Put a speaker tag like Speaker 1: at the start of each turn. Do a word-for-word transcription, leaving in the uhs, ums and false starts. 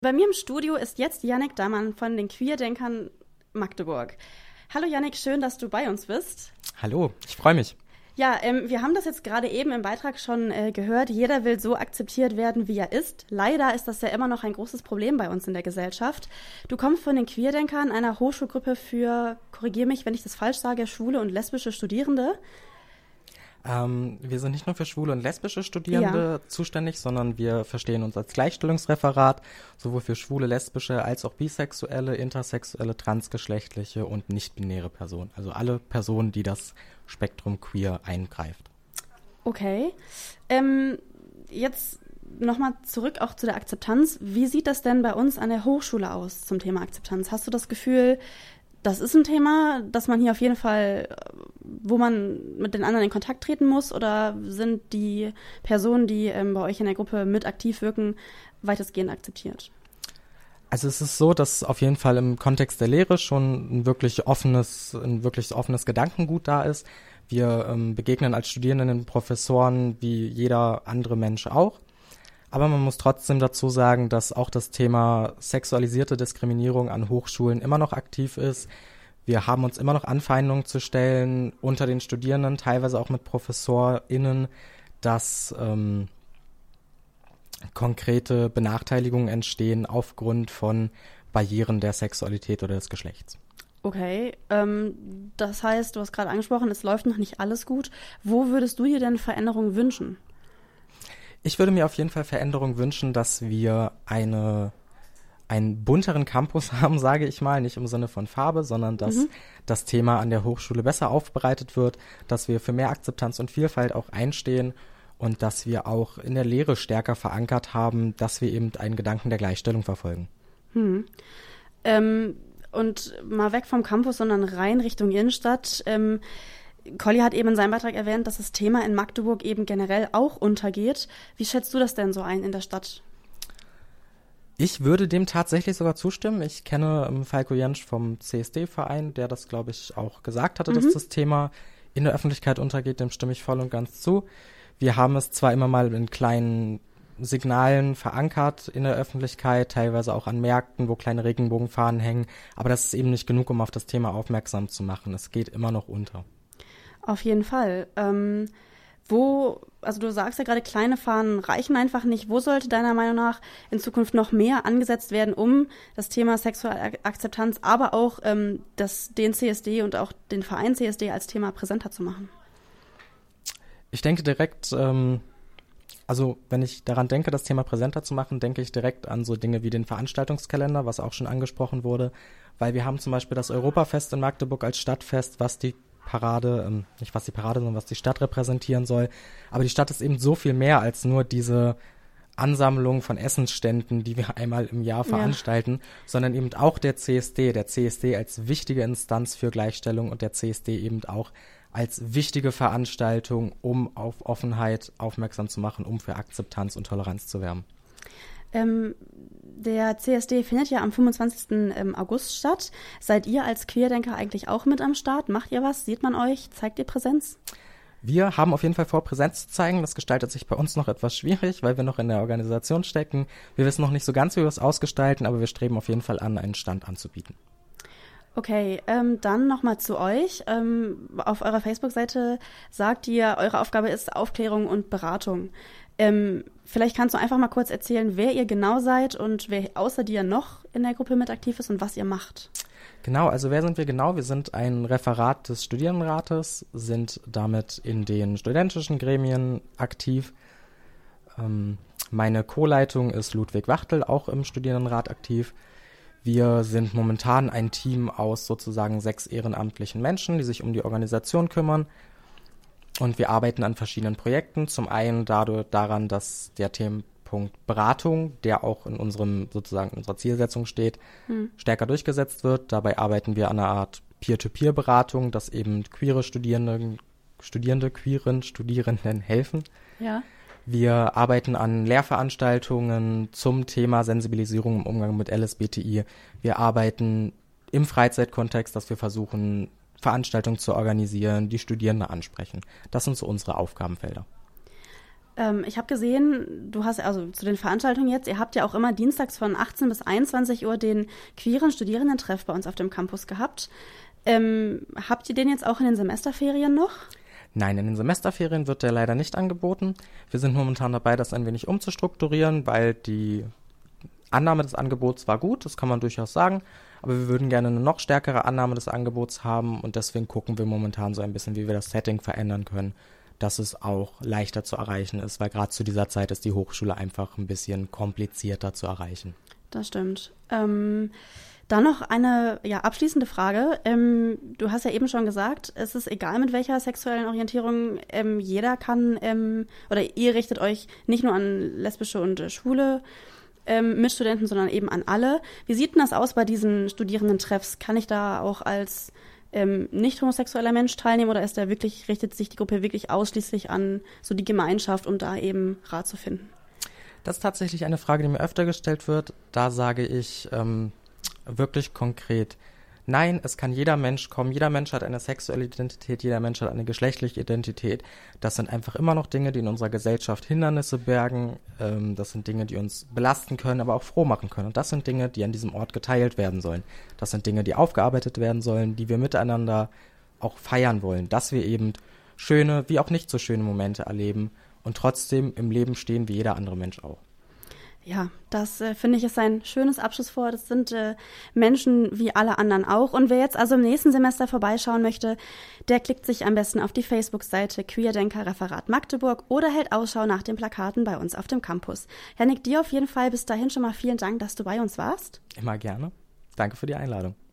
Speaker 1: Bei mir im Studio ist jetzt Jannik Dammann von den Queerdenkern Magdeburg. Hallo Jannik, schön, dass du bei uns bist.
Speaker 2: Hallo, ich freue mich.
Speaker 1: Ja, ähm, wir haben das jetzt gerade eben im Beitrag schon äh, gehört. Jeder will so akzeptiert werden, wie er ist. Leider ist das ja immer noch ein großes Problem bei uns in der Gesellschaft. Du kommst von den Queerdenkern, einer Hochschulgruppe für, korrigier mich, wenn ich das falsch sage, schwule und lesbische Studierende.
Speaker 2: Ähm, wir sind nicht nur für schwule und lesbische Studierende
Speaker 1: Ja.
Speaker 2: zuständig, sondern wir verstehen uns als Gleichstellungsreferat, sowohl für schwule, lesbische als auch bisexuelle, intersexuelle, transgeschlechtliche und nicht-binäre Personen. Also alle Personen, die das Spektrum queer eingreift.
Speaker 1: Okay. Ähm, jetzt nochmal zurück auch zu der Akzeptanz. Wie sieht das denn bei uns an der Hochschule aus zum Thema Akzeptanz? Hast du das Gefühl, das ist ein Thema, dass man hier auf jeden Fall, wo man mit den anderen in Kontakt treten muss, oder sind die Personen, die ähm, bei euch in der Gruppe mit aktiv wirken, weitestgehend akzeptiert?
Speaker 2: Also es ist so, dass auf jeden Fall im Kontext der Lehre schon ein wirklich offenes, ein wirklich offenes Gedankengut da ist. Wir ähm, begegnen als Studierenden den Professoren wie jeder andere Mensch auch. Aber man muss trotzdem dazu sagen, dass auch das Thema sexualisierte Diskriminierung an Hochschulen immer noch aktiv ist. Wir haben uns immer noch Anfeindungen zu stellen unter den Studierenden, teilweise auch mit ProfessorInnen, dass ähm, konkrete Benachteiligungen entstehen aufgrund von Barrieren der Sexualität oder des Geschlechts.
Speaker 1: Okay, ähm, das heißt, du hast gerade angesprochen, es läuft noch nicht alles gut. Wo würdest du dir denn Veränderungen wünschen?
Speaker 2: Ich würde mir auf jeden Fall Veränderung wünschen, dass wir eine, einen bunteren Campus haben, sage ich mal, nicht im Sinne von Farbe, sondern dass mhm. das Thema an der Hochschule besser aufbereitet wird, dass wir für mehr Akzeptanz und Vielfalt auch einstehen und dass wir auch in der Lehre stärker verankert haben, dass wir eben einen Gedanken der Gleichstellung verfolgen.
Speaker 1: Hm. Ähm, und mal weg vom Campus, sondern rein Richtung Innenstadt. Ähm, Colli hat eben in seinem Beitrag erwähnt, dass das Thema in Magdeburg eben generell auch untergeht. Wie schätzt du das denn so ein in der Stadt?
Speaker 2: Ich würde dem tatsächlich sogar zustimmen. Ich kenne ähm, Falko Jentsch vom C S D-Verein, der das, glaube ich, auch gesagt hatte, mhm. dass das Thema in der Öffentlichkeit untergeht. Dem stimme ich voll und ganz zu. Wir haben es zwar immer mal in kleinen Signalen verankert in der Öffentlichkeit, teilweise auch an Märkten, wo kleine Regenbogenfahnen hängen, aber das ist eben nicht genug, um auf das Thema aufmerksam zu machen. Es geht immer noch unter.
Speaker 1: Auf jeden Fall. Ähm, wo, also du sagst ja gerade, kleine Fahnen reichen einfach nicht. Wo sollte deiner Meinung nach in Zukunft noch mehr angesetzt werden, um das Thema sexuelle Akzeptanz, aber auch ähm, das, den C S D und auch den Verein C S D als Thema präsenter zu machen?
Speaker 2: Ich denke direkt, ähm, also wenn ich daran denke, das Thema präsenter zu machen, denke ich direkt an so Dinge wie den Veranstaltungskalender, was auch schon angesprochen wurde, weil wir haben zum Beispiel das Europafest in Magdeburg als Stadtfest, was die Parade, ähm, nicht was die Parade, sondern was die Stadt repräsentieren soll. Aber die Stadt ist eben so viel mehr als nur diese Ansammlung von Essensständen, die wir einmal im Jahr veranstalten, ja. sondern eben auch der C S D, der C S D als wichtige Instanz für Gleichstellung und der C S D eben auch als wichtige Veranstaltung, um auf Offenheit aufmerksam zu machen, um für Akzeptanz und Toleranz zu werben.
Speaker 1: Ähm, der C S D findet ja am fünfundzwanzigsten August statt. Seid ihr als Queerdenker eigentlich auch mit am Start? Macht ihr was? Sieht man euch? Zeigt ihr Präsenz?
Speaker 2: Wir haben auf jeden Fall vor, Präsenz zu zeigen. Das gestaltet sich bei uns noch etwas schwierig, weil wir noch in der Organisation stecken. Wir wissen noch nicht so ganz, wie wir es ausgestalten, aber wir streben auf jeden Fall an, einen Stand anzubieten.
Speaker 1: Okay, ähm, dann nochmal zu euch. Ähm, auf eurer Facebook-Seite sagt ihr, eure Aufgabe ist Aufklärung und Beratung. Ähm, vielleicht kannst du einfach mal kurz erzählen, wer ihr genau seid und wer außer dir noch in der Gruppe mit aktiv ist und was ihr macht.
Speaker 2: Genau, also wer sind wir genau? Wir sind ein Referat des Studierendenrates, sind damit in den studentischen Gremien aktiv. Ähm, meine Co-Leitung ist Ludwig Wachtel, auch im Studierendenrat aktiv. Wir sind momentan ein Team aus sozusagen sechs ehrenamtlichen Menschen, die sich um die Organisation kümmern. Und wir arbeiten an verschiedenen Projekten. Zum einen dadurch daran, dass der Themenpunkt Beratung, der auch in unserem sozusagen in unserer Zielsetzung steht, hm. stärker durchgesetzt wird. Dabei arbeiten wir an einer Art Peer-to-Peer-Beratung, dass eben queere Studierende, Studierende, queeren Studierenden helfen.
Speaker 1: Ja.
Speaker 2: Wir arbeiten an Lehrveranstaltungen zum Thema Sensibilisierung im Umgang mit L S B T I. Wir arbeiten im Freizeitkontext, dass wir versuchen, Veranstaltungen zu organisieren, die Studierende ansprechen. Das sind so unsere Aufgabenfelder.
Speaker 1: Ähm, ich habe gesehen, du hast also zu den Veranstaltungen jetzt, ihr habt ja auch immer dienstags von achtzehn bis einundzwanzig Uhr den queeren Studierendentreff bei uns auf dem Campus gehabt. Ähm, habt ihr den jetzt auch in den Semesterferien noch?
Speaker 2: Nein, in den Semesterferien wird der leider nicht angeboten. Wir sind momentan dabei, das ein wenig umzustrukturieren, weil die Annahme des Angebots war gut, das kann man durchaus sagen, aber wir würden gerne eine noch stärkere Annahme des Angebots haben und deswegen gucken wir momentan so ein bisschen, wie wir das Setting verändern können, dass es auch leichter zu erreichen ist, weil gerade zu dieser Zeit ist die Hochschule einfach ein bisschen komplizierter zu erreichen.
Speaker 1: Das stimmt. Ähm, dann noch eine ja, abschließende Frage. Ähm, du hast ja eben schon gesagt, es ist egal, mit welcher sexuellen Orientierung, ähm, jeder kann, ähm, oder ihr richtet euch nicht nur an lesbische und äh, schwule ähm, Mitstudenten, sondern eben an alle. Wie sieht denn das aus bei diesen Studierendentreffs? Kann ich da auch als ähm, nicht homosexueller Mensch teilnehmen oder ist da wirklich, richtet sich die Gruppe wirklich ausschließlich an so die Gemeinschaft, um da eben Rat zu finden?
Speaker 2: Das ist tatsächlich eine Frage, die mir öfter gestellt wird. Da sage ich ähm, wirklich konkret, nein, es kann jeder Mensch kommen. Jeder Mensch hat eine sexuelle Identität, jeder Mensch hat eine geschlechtliche Identität. Das sind einfach immer noch Dinge, die in unserer Gesellschaft Hindernisse bergen. Ähm, das sind Dinge, die uns belasten können, aber auch froh machen können. Und das sind Dinge, die an diesem Ort geteilt werden sollen. Das sind Dinge, die aufgearbeitet werden sollen, die wir miteinander auch feiern wollen. Dass wir eben schöne wie auch nicht so schöne Momente erleben und trotzdem im Leben stehen wie jeder andere Mensch auch.
Speaker 1: Ja, das äh, finde ich ist ein schönes Abschlusswort. Das sind äh, Menschen wie alle anderen auch. Und wer jetzt also im nächsten Semester vorbeischauen möchte, der klickt sich am besten auf die Facebook-Seite Queerdenker Referat Magdeburg oder hält Ausschau nach den Plakaten bei uns auf dem Campus. Jannik, dir auf jeden Fall bis dahin schon mal vielen Dank, dass du bei uns warst.
Speaker 2: Immer gerne. Danke für die Einladung.